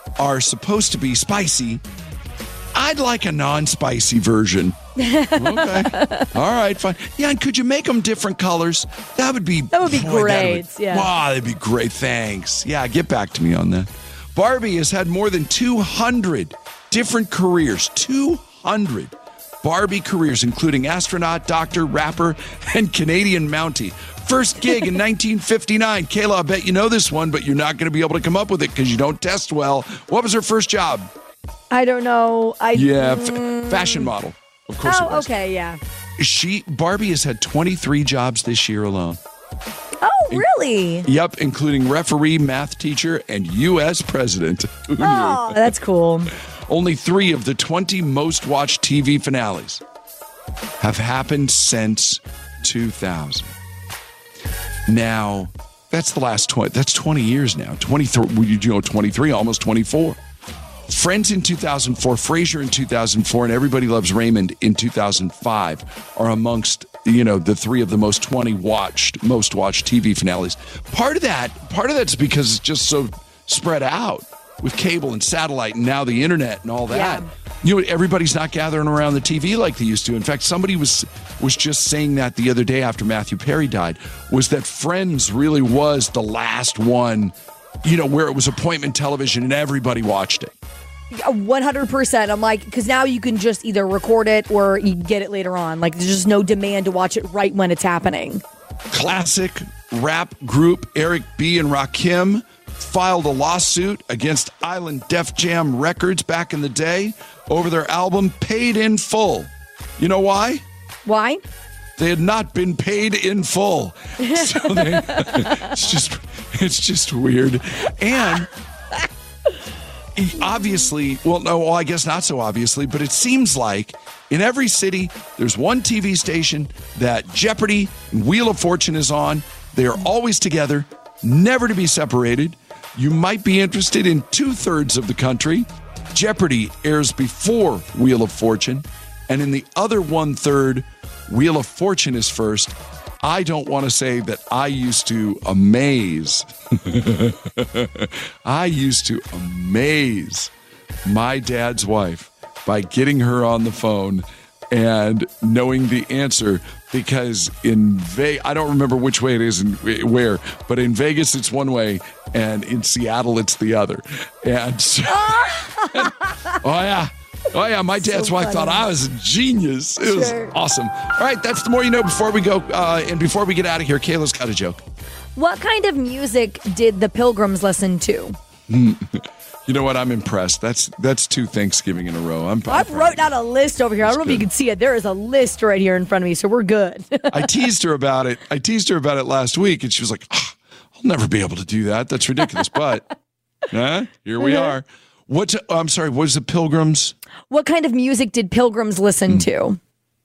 are supposed to be spicy. I'd like a non-spicy version. Okay. All right, fine. Yeah, and could you make them different colors? That would be That would be boy, that great. would- yeah. Wow, that'd be great. Thanks. Yeah, get back to me on that. Barbie has had more than two hundred different careers. two hundred Barbie careers, including astronaut, doctor, rapper, and Canadian Mountie. First gig in nineteen fifty-nine. Kayla, I bet you know this one, but you're not going to be able to come up with it because you don't test well. What was her first job? I don't know. I Yeah, f- mm, fashion model. Of course it Oh, was. okay, yeah. She Barbie has had twenty-three jobs this year alone. Oh, really? Yep, including referee, math teacher, and U S president. Who knew? Oh, that's cool. Only three of the twenty most watched T V finales have happened since two thousand. Now, that's the last twenty. That's twenty years now. twenty-three, you know, twenty-three, almost twenty-four. Friends in two thousand four, Frasier in two thousand four, and Everybody Loves Raymond in two thousand five are amongst, you know, the three of the most twenty watched, most watched T V finales. Part of that, part of that's because it's just so spread out with cable and satellite and now the internet and all that. Yeah. You know, everybody's not gathering around the T V like they used to. In fact, somebody was was just saying that the other day after Matthew Perry died, was that Friends really was the last one, you know, where it was appointment television and everybody watched it. one hundred percent. I'm like, because now you can just either record it or you get it later on. Like, there's just no demand to watch it right when it's happening. Classic rap group Eric B. and Rakim filed a lawsuit against Island Def Jam Records back in the day over their album Paid in Full. You know why? Why? They had not been paid in full. So they, it's just it's just weird. And obviously, well, no, well, I guess not so obviously, but it seems like in every city, there's one T V station that Jeopardy and Wheel of Fortune is on. They are always together, never to be separated. You might be interested in two-thirds of the country. Jeopardy airs before Wheel of Fortune, and in the other one-third, Wheel of Fortune is first. I don't want to say that I used to amaze. I used to amaze my dad's wife by getting her on the phone and knowing the answer, because in Vegas, I don't remember which way it is and where, but in Vegas it's one way and in Seattle it's the other. And so, oh yeah. Oh, yeah, my dad's So wife funny. thought I was a genius. It was Sure. awesome. All right, that's the more you know before we go. Uh, and before we get out of here, Kayla's got a joke. What kind of music did the Pilgrims listen to? You know what? I'm impressed. That's that's two Thanksgiving in a row. I'm, I've wrote down a list over here. I don't know if you can see it. There is a list right here in front of me, so we're good. I teased her about it. I teased her about it last week, and she was like, "Ah, I'll never be able to do that. That's ridiculous. But huh? Here we are. What's, oh, I'm sorry, what is the Pilgrims? What kind of music did Pilgrims listen to?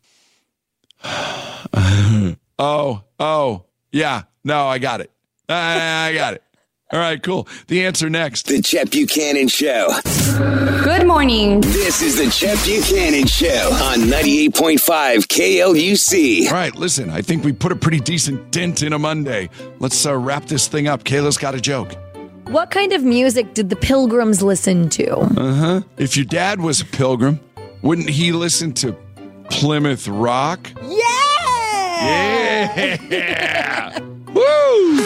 Oh, oh, yeah. No, I got it. I, I got it. All right, cool. The answer next. The Chet Buchanan Show. Good morning. This is the Chet Buchanan Show on ninety-eight point five K L U C. All right, listen, I think we put a pretty decent dent in a Monday. Let's uh, wrap this thing up. Kayla's got a joke. What kind of music did the Pilgrims listen to? Uh-huh. If your dad was a pilgrim, wouldn't he listen to Plymouth Rock? Yeah! Yeah! Woo!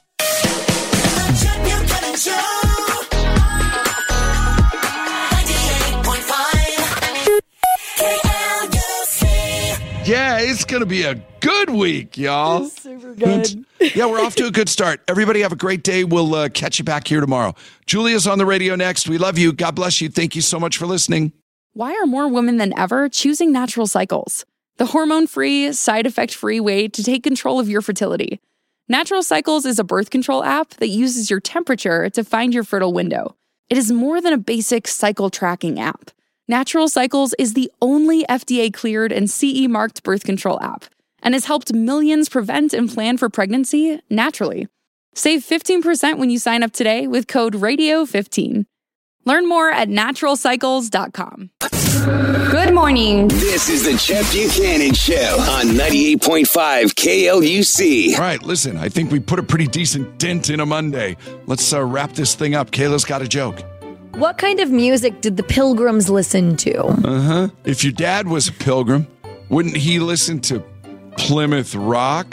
Yeah, it's going to be a good week, y'all. Super good. Yeah, we're off to a good start. Everybody have a great day. We'll uh, catch you back here tomorrow. Julia's on the radio next. We love you. God bless you. Thank you so much for listening. Why are more women than ever choosing Natural Cycles? The hormone-free, side-effect-free way to take control of your fertility. Natural Cycles is a birth control app that uses your temperature to find your fertile window. It is more than a basic cycle tracking app. Natural Cycles is the only F D A-cleared and C E-marked birth control app and has helped millions prevent and plan for pregnancy naturally. Save fifteen percent when you sign up today with code radio fifteen. Learn more at natural cycles dot com. Good morning. This is the Chet Buchanan Show on ninety-eight point five K L U C. All right, listen, I think we put a pretty decent dent in a Monday. Let's uh, wrap this thing up. Kayla's got a joke. What kind of music did the Pilgrims listen to? Uh-huh. If your dad was a pilgrim, wouldn't he listen to Plymouth Rock?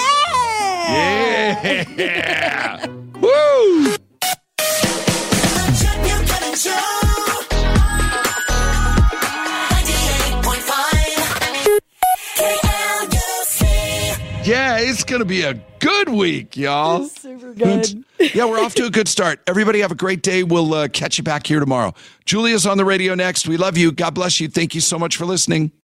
Yeah! Yeah! Woo! Yeah, it's going to be a good week, y'all. It's super good. Yeah, we're off to a good start. Everybody have a great day. We'll uh, catch you back here tomorrow. Julia's on the radio next. We love you. God bless you. Thank you so much for listening.